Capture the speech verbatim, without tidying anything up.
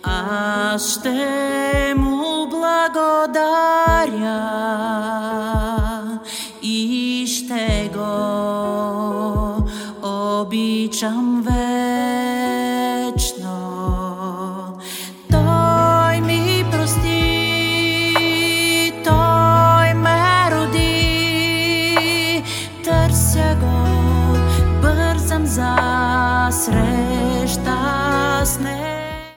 Аз ще му благодаря и ще го обичам вечно. Той ми прости, той ме роди, търся го, бързам за среща с него.